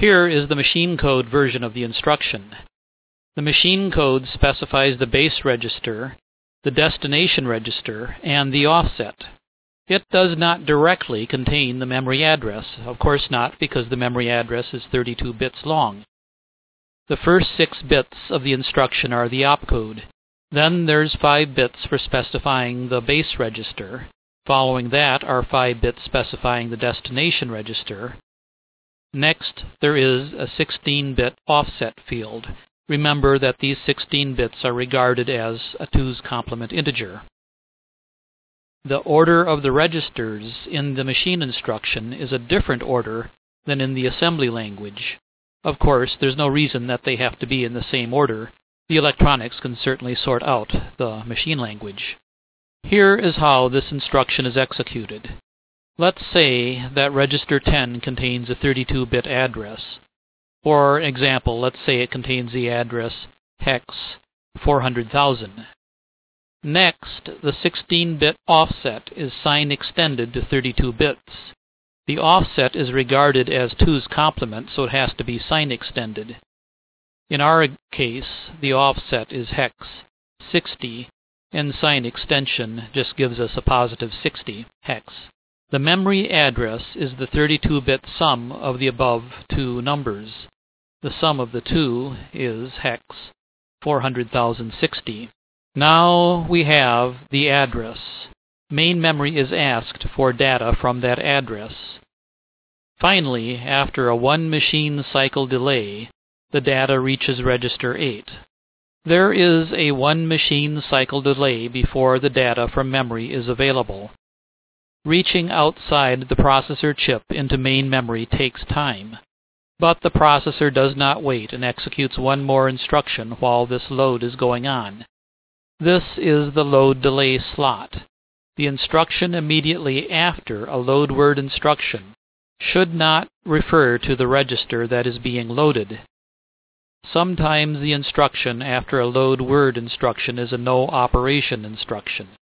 Here is the machine code version of the instruction. The machine code specifies the base register, the destination register, and the offset. It does not directly contain the memory address. Of course not, because the memory address is 32 bits long. The first 6 bits of the instruction are the opcode. Then there's 5 bits for specifying the base register. Following that are 5 bits specifying the destination register. Next, there is a 16-bit offset field. Remember that these 16 bits are regarded as a 2's complement integer. The order of the registers in the machine instruction is a different order than in the assembly language. Of course, there's no reason that they have to be in the same order. The electronics can certainly sort out the machine language. Here is how this instruction is executed. Let's say that register 10 contains a 32-bit address. For example, let's say it contains the address hex 400,000. Next, the 16-bit offset is sign extended to 32 bits. The offset is regarded as 2's complement, so it has to be sign extended. In our case, the offset is hex 60, and sign extension just gives us a positive 60 hex. The memory address is the 32-bit sum of the above two numbers. The sum of the two is hex 400,060. Now we have the address. Main memory is asked for data from that address. Finally, after a 1 machine cycle delay, the data reaches register 8. There is a 1 machine cycle delay before the data from memory is available. Reaching outside the processor chip into main memory takes time, but the processor does not wait and executes one more instruction while this load is going on. This is the load delay slot. The instruction immediately after a load word instruction should not refer to the register that is being loaded. Sometimes the instruction after a load word instruction is a no operation instruction.